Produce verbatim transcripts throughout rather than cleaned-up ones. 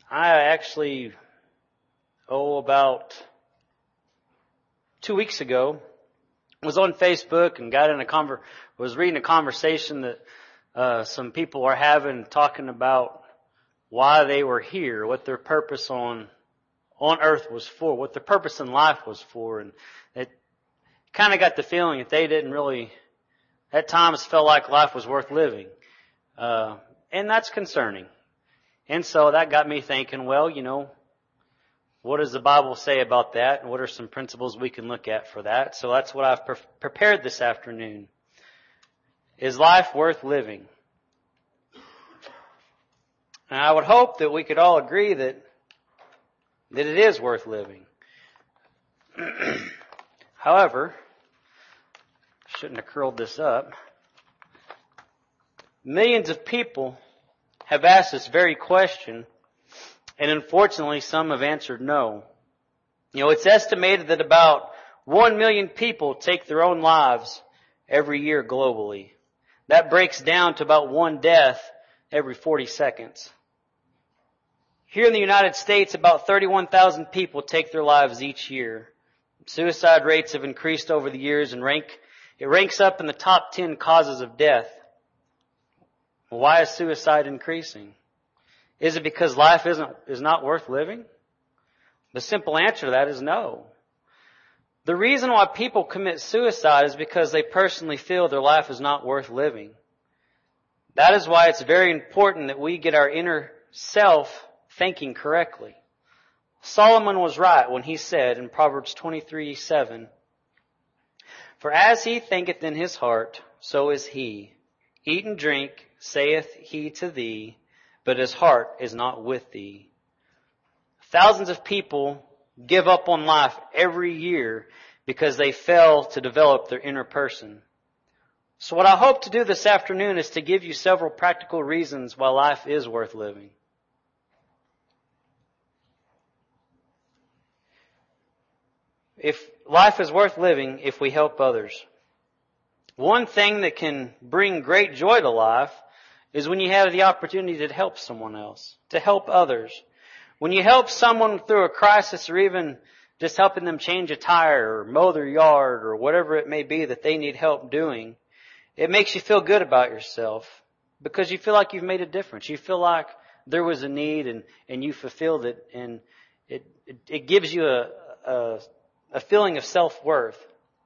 I actually, oh, about two weeks ago, was on Facebook and got in a conver- was reading a conversation that uh, some people are having, talking about why they were here, what their purpose on on earth was for, what their purpose in life was for, and it kind of got the feeling that they didn't really, at times, felt like life was worth living, uh, and that's concerning. And so that got me thinking, well, you know, what does the Bible say about that? And what are some principles we can look at for that? So that's what I've pre- prepared this afternoon. Is life worth living? And I would hope that we could all agree that, that it is worth living. However, shouldn't have curled this up. Millions of people have asked this very question, and unfortunately some have answered no. You know, it's estimated that about one million people take their own lives every year globally. That breaks down to about one death every forty seconds. Here in the United States, about thirty-one thousand people take their lives each year. Suicide rates have increased over the years and rank, it ranks up in the top ten causes of death. Why is suicide increasing? Is it because life isn't, is not worth living? The simple answer to that is no. The reason why people commit suicide is because they personally feel their life is not worth living. That is why it's very important that we get our inner self thinking correctly. Solomon was right when he said in Proverbs twenty-three seven, "For as he thinketh in his heart, so is he. Eat and drink, saith he to thee, but his heart is not with thee." Thousands of people give up on life every year because they fail to develop their inner person. So what I hope to do this afternoon is to give you several practical reasons why life is worth living. If life is worth living if we help others. One thing that can bring great joy to life is when you have the opportunity to help someone else, to help others. When you help someone through a crisis or even just helping them change a tire or mow their yard or whatever it may be that they need help doing, it makes you feel good about yourself because you feel like you've made a difference. You feel like there was a need and, and you fulfilled it, and it, it, it gives you a, a, a feeling of self-worth.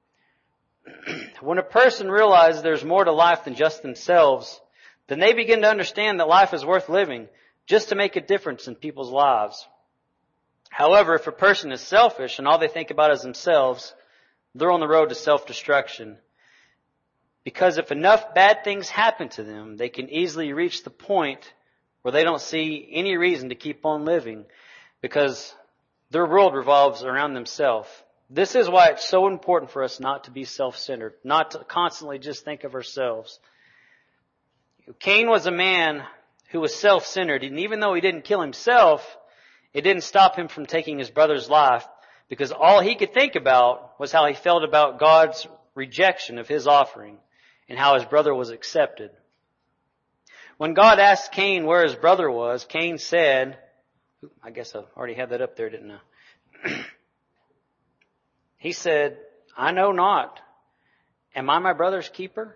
When a person realizes there's more to life than just themselves, then they begin to understand that life is worth living just to make a difference in people's lives. However, if a person is selfish and all they think about is themselves, they're on the road to self-destruction. Because if enough bad things happen to them, they can easily reach the point where they don't see any reason to keep on living because their world revolves around themselves. This is why it's so important for us not to be self-centered, not to constantly just think of ourselves. Cain was a man who was self-centered, and even though he didn't kill himself, it didn't stop him from taking his brother's life because all he could think about was how he felt about God's rejection of his offering and how his brother was accepted. When God asked Cain where his brother was, Cain said, I guess I already had that up there, didn't I? He said, "I know not. Am I my brother's keeper?"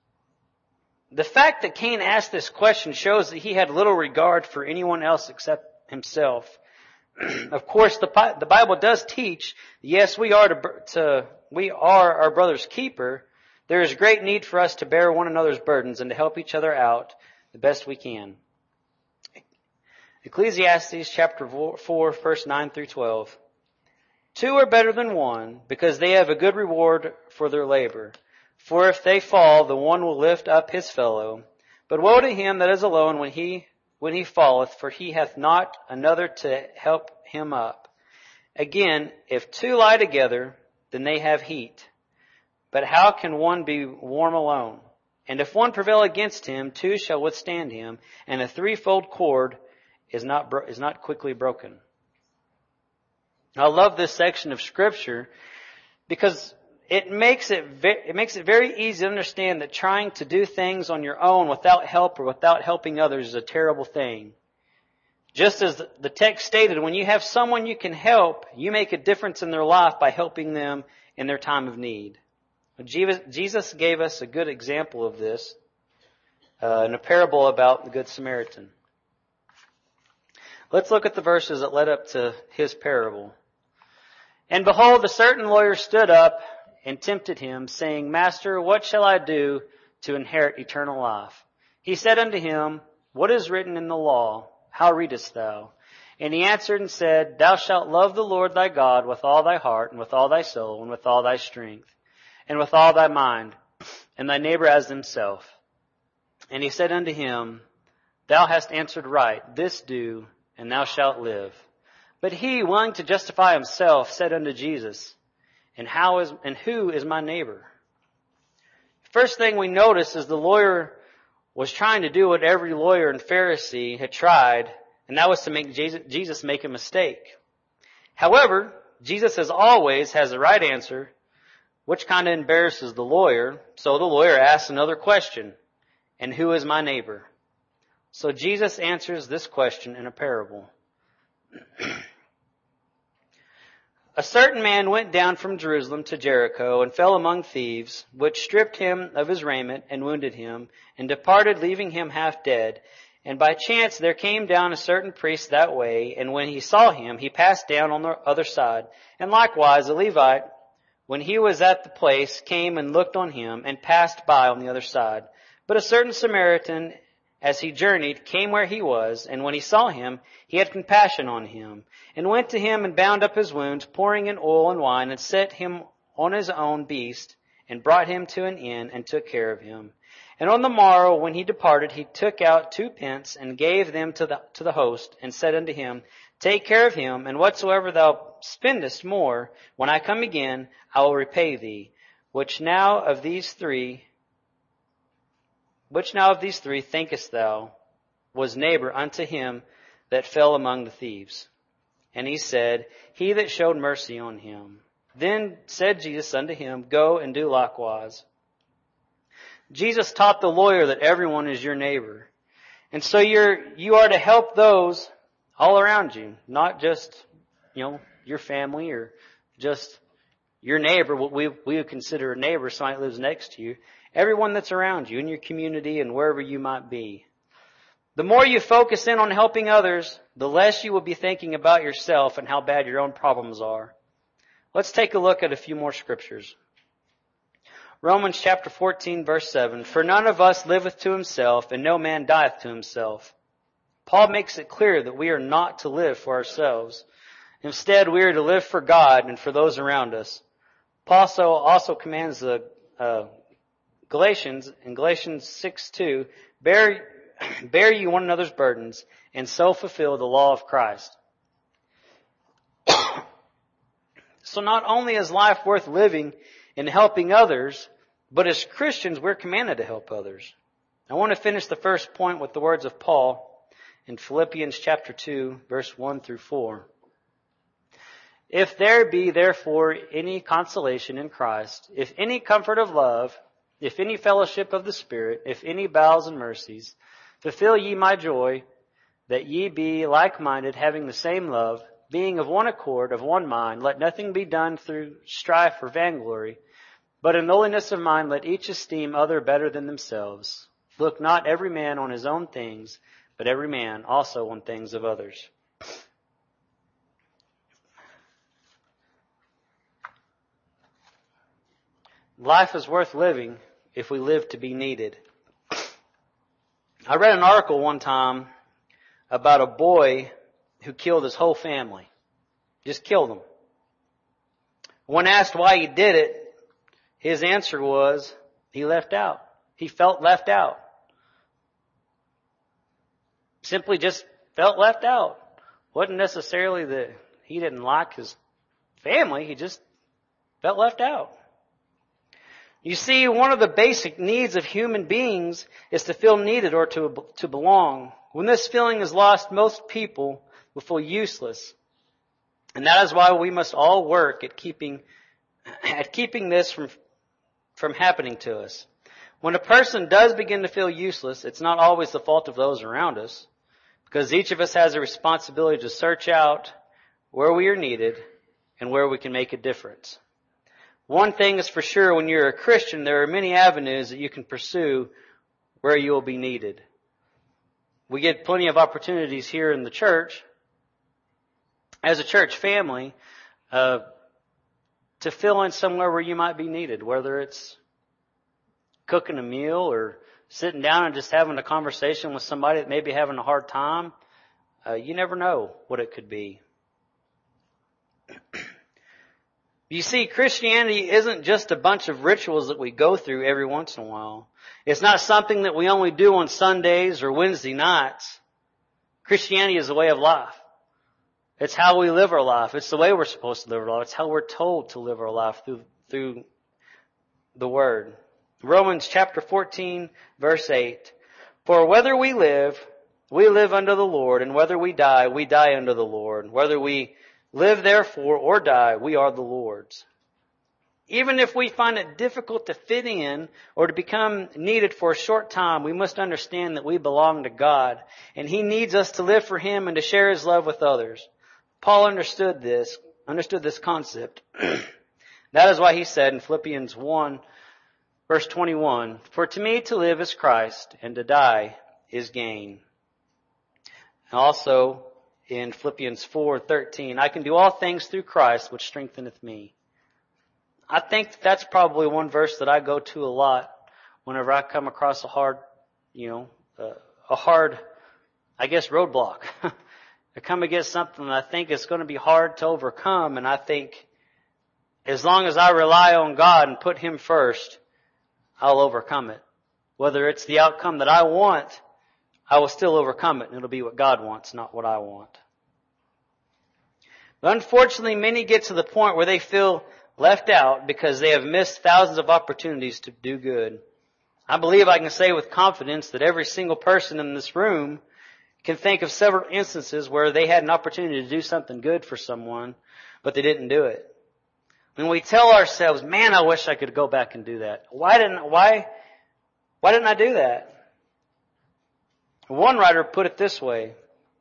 The fact that Cain asked this question shows that he had little regard for anyone else except himself. Of course, the, the Bible does teach, yes, we are to, to, we are our brother's keeper. There is great need for us to bear one another's burdens and to help each other out the best we can. Ecclesiastes chapter four, verse nine through twelve. "Two are better than one, because they have a good reward for their labor. For if they fall, the one will lift up his fellow. But woe to him that is alone when he when he falleth, for he hath not another to help him up. Again, if two lie together, then they have heat. But how can one be warm alone? And if one prevail against him, two shall withstand him, and a threefold cord is not bro- is not quickly broken." I love this section of Scripture because it makes it ve- it makes it very easy to understand that trying to do things on your own without help or without helping others is a terrible thing. Just as the text stated, when you have someone you can help, you make a difference in their life by helping them in their time of need. Jesus gave us a good example of this uh, in a parable about the Good Samaritan. Let's look at the verses that led up to his parable. And behold, a certain lawyer stood up and tempted him, saying, Master, what shall I do to inherit eternal life? He said unto him, What is written in the law? How readest thou? And he answered and said, Thou shalt love the Lord thy God with all thy heart, and with all thy soul, and with all thy strength, and with all thy mind, and thy neighbor as himself. And he said unto him, Thou hast answered right, this do, and thou shalt live. But he, willing to justify himself, said unto Jesus, And how is and who is my neighbor? First thing we notice is the lawyer was trying to do what every lawyer and Pharisee had tried, and that was to make Jesus make a mistake. However, Jesus, as always, has the right answer, which kind of embarrasses the lawyer. So the lawyer asks another question, And who is my neighbor? So Jesus answers this question in a parable. A certain man went down from Jerusalem to Jericho and fell among thieves, which stripped him of his raiment and wounded him, and departed, leaving him half dead. And by chance there came down a certain priest that way, and when he saw him, he passed down on the other side. And likewise a Levite, when he was at the place, came and looked on him, and passed by on the other side. But a certain Samaritan, as he journeyed, came where he was, and when he saw him, he had compassion on him, and went to him and bound up his wounds, pouring in oil and wine, and set him on his own beast, and brought him to an inn, and took care of him. And on the morrow, when he departed, he took out two pence, and gave them to the to the host, and said unto him, Take care of him, and whatsoever thou spendest more, when I come again, I will repay thee. Which now of these three Which now of these three thinkest thou was neighbor unto him that fell among the thieves? And he said, He that showed mercy on him. Then said Jesus unto him, Go and do likewise. Jesus taught the lawyer that everyone is your neighbor. And so you're, you are to help those all around you, not just, you know, your family or just your neighbor, what we, we would consider a neighbor, somebody that lives next to you. Everyone that's around you in your community and wherever you might be. The more you focus in on helping others, the less you will be thinking about yourself and how bad your own problems are. Let's take a look at a few more scriptures. Romans chapter fourteen, verse seven. For none of us liveth to himself, and no man dieth to himself. Paul makes it clear that we are not to live for ourselves. Instead, we are to live for God and for those around us. Paul also, also commands the uh, Galatians, in Galatians six two, bear, bear ye one another's burdens, and so fulfill the law of Christ. So not only is life worth living in helping others, but as Christians, we're commanded to help others. I want to finish the first point with the words of Paul in Philippians chapter two, verse one through four. If there be therefore any consolation in Christ, if any comfort of love, if any fellowship of the Spirit, if any bowels and mercies, fulfill ye my joy, that ye be like-minded, having the same love, being of one accord, of one mind. Let nothing be done through strife or vainglory, but in lowliness of mind let each esteem other better than themselves. Look not every man on his own things, but every man also on things of others. Life is worth living if we live to be needed. I read an article one time about a boy who killed his whole family. Just killed them. When asked why he did it, his answer was he left out. He felt left out. Simply just felt left out. Wasn't necessarily that he didn't like his family. He just felt left out. You see, one of the basic needs of human beings is to feel needed or to, to belong. When this feeling is lost, most people will feel useless. And that is why we must all work at keeping, at keeping this from, from happening to us. When a person does begin to feel useless, it's not always the fault of those around us, Because each of us has a responsibility to search out where we are needed and where we can make a difference. One thing is for sure, when you're a Christian, there are many avenues that you can pursue where you will be needed. We get plenty of opportunities here in the church, as a church family, uh, to fill in somewhere where you might be needed, whether it's cooking a meal or sitting down and just having a conversation with somebody that may be having a hard time. Uh, you never know what it could be. You see, Christianity isn't just a bunch of rituals that we go through every once in a while. It's not something that we only do on Sundays or Wednesday nights. Christianity is a way of life. It's how we live our life. It's the way we're supposed to live our life. It's how we're told to live our life through, through the Word. Romans chapter fourteen, verse eight. For whether we live, we live unto the Lord, and whether we die, we die unto the Lord. Whether we live therefore or die, we are the Lord's. Even if we find it difficult to fit in or to become needed for a short time, we must understand that we belong to God, and He needs us to live for Him and to share His love with others. Paul understood this, understood this concept. That is why he said in Philippians one, verse twenty-one, for to me to live is Christ, and to die is gain. And also in Philippians four thirteen, I can do all things through Christ, which strengtheneth me. I think that's probably one verse that I go to a lot whenever I come across a hard, you know, uh, a hard, I guess, roadblock. I come against something that I think is going to be hard to overcome, and I think as long as I rely on God and put Him first, I'll overcome it. Whether it's the outcome that I want, I will still overcome it, and it'll be what God wants, not what I want. But unfortunately, many get to the point where they feel left out because they have missed thousands of opportunities to do good. I believe I can say with confidence that every single person in this room can think of several instances where they had an opportunity to do something good for someone, but they didn't do it. When we tell ourselves, man, I wish I could go back and do that. Why didn't, why, why didn't I do that? One writer put it this way.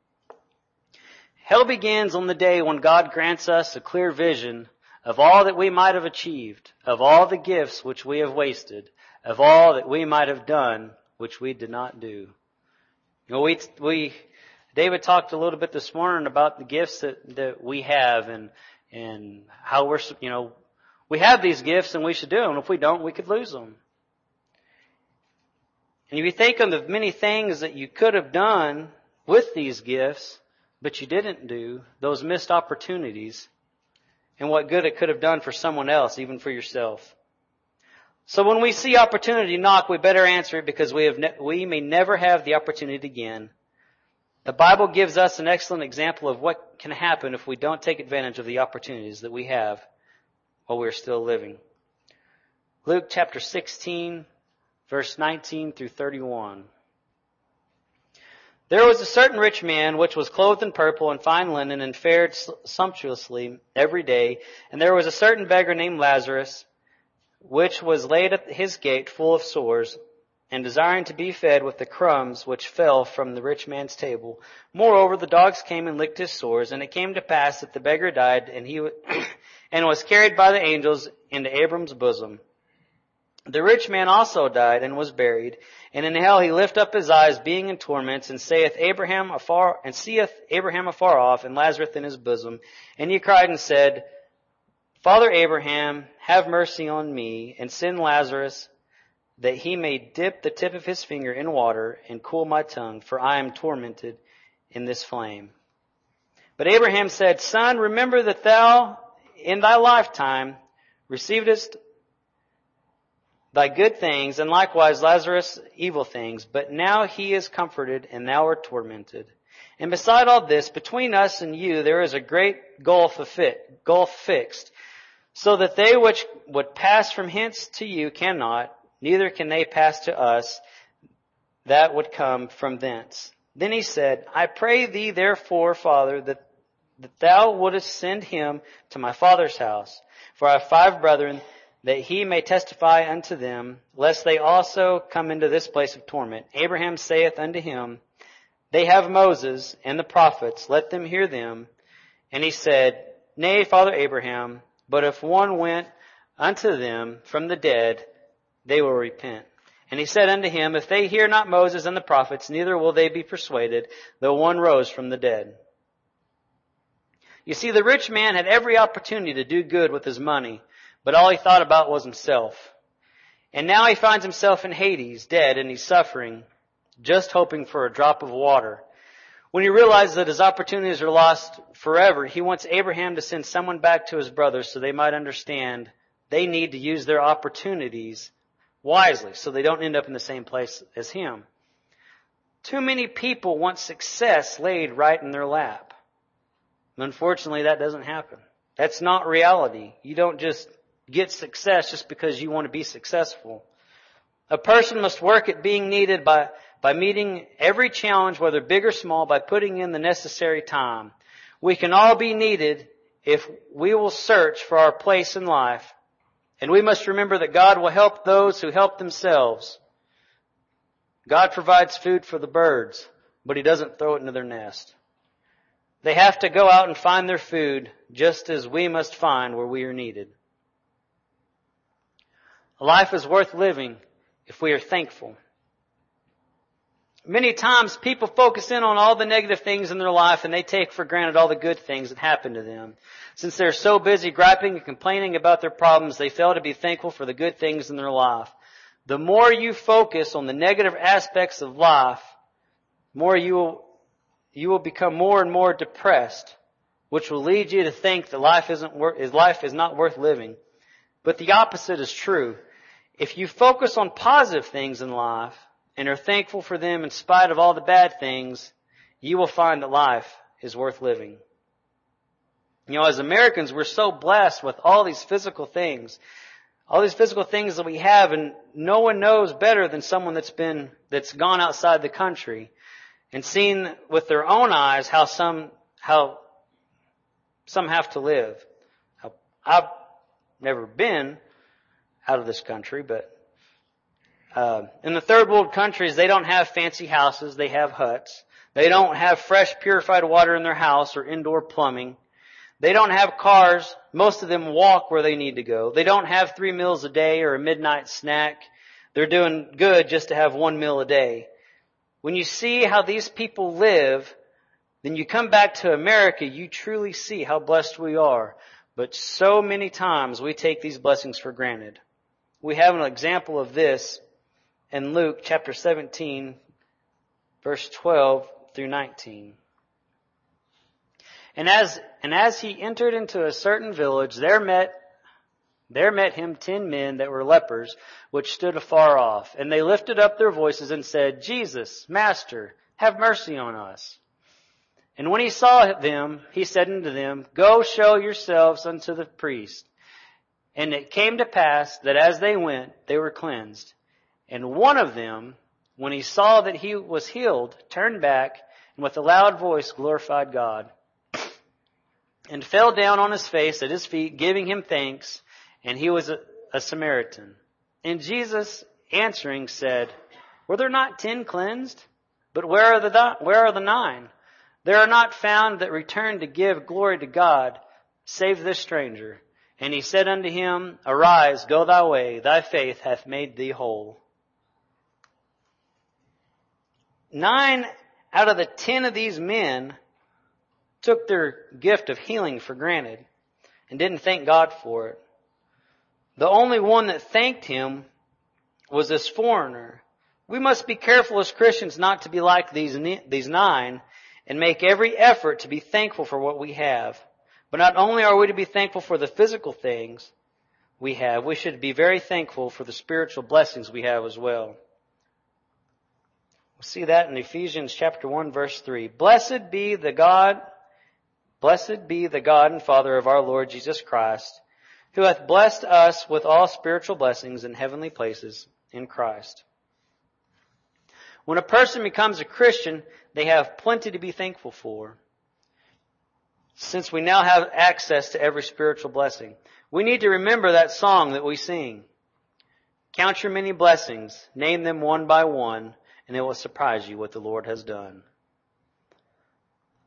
Hell begins on the day when God grants us a clear vision of all that we might have achieved, of all the gifts which we have wasted, of all that we might have done which we did not do. You know, we, we, David talked a little bit this morning about the gifts that, that we have and, and how we're, you know, we have these gifts and we should do them. If we don't, we could lose them. And if you think of the many things that you could have done with these gifts, but you didn't do, those missed opportunities, and what good it could have done for someone else, even for yourself. So when we see opportunity knock, we better answer it because we have ne- we may never have the opportunity again. The Bible gives us an excellent example of what can happen if we don't take advantage of the opportunities that we have while we're still living. Luke chapter sixteen, verse nineteen through thirty-one. There was a certain rich man which was clothed in purple and fine linen and fared sumptuously every day. And there was a certain beggar named Lazarus, which was laid at his gate full of sores, and desiring to be fed with the crumbs which fell from the rich man's table. Moreover, the dogs came and licked his sores, and it came to pass that the beggar died, and he and was carried by the angels into Abram's bosom. The rich man also died and was buried, and in hell he lift up his eyes, being in torments, and saith Abraham afar, and seeth Abraham afar off, and Lazarus in his bosom. And he cried and said, Father Abraham, have mercy on me, and send Lazarus, that he may dip the tip of his finger in water, and cool my tongue, for I am tormented in this flame. But Abraham said, Son, remember that thou in thy lifetime receivedst thy good things, and likewise Lazarus evil things, but now he is comforted, and thou art tormented. And beside all this, between us and you there is a great gulf of fit, gulf fixed, so that they which would pass from hence to you cannot, neither can they pass to us that would come from thence. Then he said, I pray thee therefore, Father, that, that thou wouldest send him to my father's house. For I have five brethren, that he may testify unto them, lest they also come into this place of torment. Abraham saith unto him, They have Moses and the prophets. Let them hear them. And he said, Nay, Father Abraham, but if one went unto them from the dead, they will repent. And he said unto him, If they hear not Moses and the prophets, neither will they be persuaded, though one rose from the dead. You see, the rich man had every opportunity to do good with his money, but all he thought about was himself. And now he finds himself in Hades, dead, and he's suffering, just hoping for a drop of water. When he realizes that his opportunities are lost forever, he wants Abraham to send someone back to his brothers so they might understand they need to use their opportunities wisely so they don't end up in the same place as him. Too many people want success laid right in their lap. Unfortunately, that doesn't happen. That's not reality. You don't just get success just because you want to be successful. A person must work at being needed by, by meeting every challenge, whether big or small, by putting in the necessary time. We can all be needed if we will search for our place in life. And we must remember that God will help those who help themselves. God provides food for the birds, but He doesn't throw it into their nest. They have to go out and find their food, just as we must find where we are needed. Life is worth living if we are thankful. Many times people focus in on all the negative things in their life and they take for granted all the good things that happen to them. Since they're so busy griping and complaining about their problems, they fail to be thankful for the good things in their life. The more you focus on the negative aspects of life, more you will, you will become more and more depressed, which will lead you to think that life isn't worth, life is not worth living. But the opposite is true. If you focus on positive things in life and are thankful for them in spite of all the bad things, you will find that life is worth living. You know, as Americans, we're so blessed with all these physical things, all these physical things that we have, and no one knows better than someone that's been, that's gone outside the country and seen with their own eyes how some, how some have to live. I've never been out of this country, but uh, in the third world countries, they don't have fancy houses. They have huts. They don't have fresh, purified water in their house or indoor plumbing. They don't have cars. Most of them walk where they need to go. They don't have three meals a day or a midnight snack. They're doing good just to have one meal a day. When you see how these people live, then you come back to America, you truly see how blessed we are. But so many times we take these blessings for granted. We have an example of this in Luke chapter seventeen, verse twelve through nineteen. And as, and as he entered into a certain village, there met, there met him ten men that were lepers, which stood afar off. And they lifted up their voices and said, Jesus, Master, have mercy on us. And when he saw them, he said unto them, Go show yourselves unto the priest. And it came to pass that as they went, they were cleansed. And one of them, when he saw that he was healed, turned back, and with a loud voice glorified God, and fell down on his face at his feet, giving him thanks. And he was a, a Samaritan. And Jesus answering said, Were there not ten cleansed? But where are the where are the nine? There are not found that returned to give glory to God, save this stranger. And he said unto him, Arise, go thy way, thy faith hath made thee whole. Nine out of the ten of these men took their gift of healing for granted and didn't thank God for it. The only one that thanked him was this foreigner. We must be careful as Christians not to be like these, these nine and make every effort to be thankful for what we have. But not only are we to be thankful for the physical things we have, we should be very thankful for the spiritual blessings we have as well. We'll see that in Ephesians chapter one, verse three. Blessed be the God, blessed be the God and Father of our Lord Jesus Christ, who hath blessed us with all spiritual blessings in heavenly places in Christ. When a person becomes a Christian, they have plenty to be thankful for. Since we now have access to every spiritual blessing, we need to remember that song that we sing. Count your many blessings, name them one by one, and it will surprise you what the Lord has done.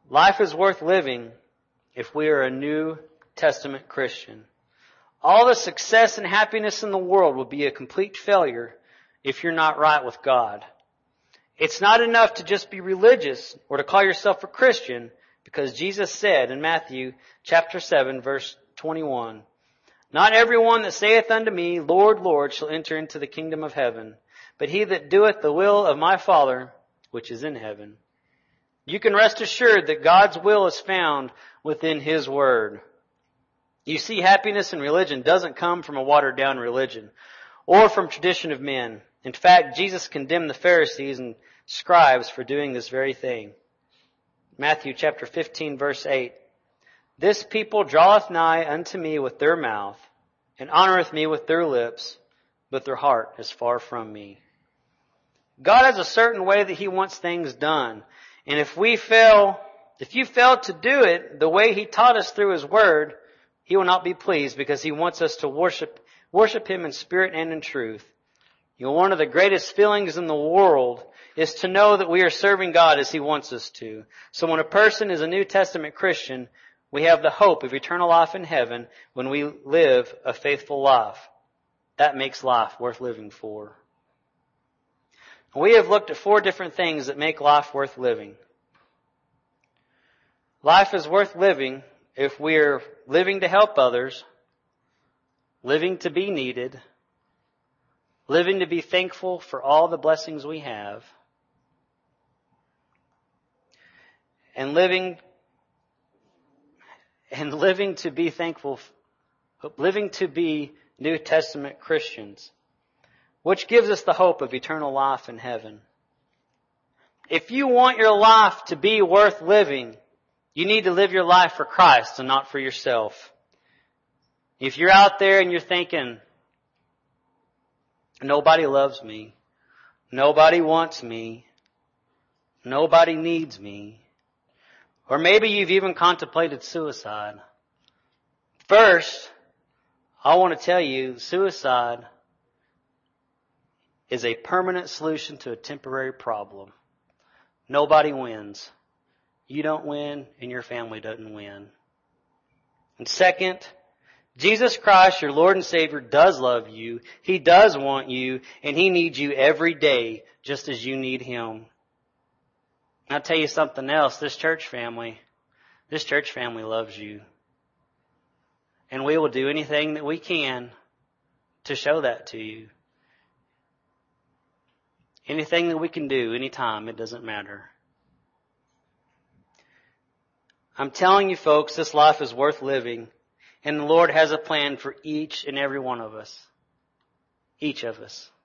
Life is worth living if we are a New Testament Christian. All the success and happiness in the world will be a complete failure if you're not right with God. It's not enough to just be religious or to call yourself a Christian, because Jesus said in Matthew chapter seven, verse twenty-one, "Not everyone that saith unto me, Lord, Lord, shall enter into the kingdom of heaven, but he that doeth the will of my Father which is in heaven." You can rest assured that God's will is found within His Word. You see, happiness in religion doesn't come from a watered down religion or from tradition of men. In fact, Jesus condemned the Pharisees and scribes for doing this very thing. Matthew chapter fifteen, verse eight. "This people draweth nigh unto me with their mouth, and honoreth me with their lips, but their heart is far from me." God has a certain way that He wants things done. And if we fail, if you fail to do it the way He taught us through His Word, He will not be pleased, because He wants us to worship, worship Him in spirit and in truth. You know, one of the greatest feelings in the world is to know that we are serving God as He wants us to. So when a person is a New Testament Christian, we have the hope of eternal life in heaven when we live a faithful life. That makes life worth living for. We have looked at four different things that make life worth living. Life is worth living if we are living to help others, living to be needed, living to be thankful for all the blessings we have, and living and living to be thankful, living to be New Testament Christians, which gives us the hope of eternal life in heaven. If you want your life to be worth living, you need to live your life for Christ and not for yourself. If you're out there and you're thinking, nobody loves me, nobody wants me, nobody needs me, or maybe you've even contemplated suicide. First, I want to tell you, suicide is a permanent solution to a temporary problem. Nobody wins. You don't win, and your family doesn't win. And second, Jesus Christ, your Lord and Savior, does love you. He does want you, and He needs you every day, just as you need Him. I'll tell you something else. This church family, this church family loves you. And we will do anything that we can to show that to you. Anything that we can do, anytime, it doesn't matter. I'm telling you folks, this life is worth living, and the Lord has a plan for each and every one of us. Each of us.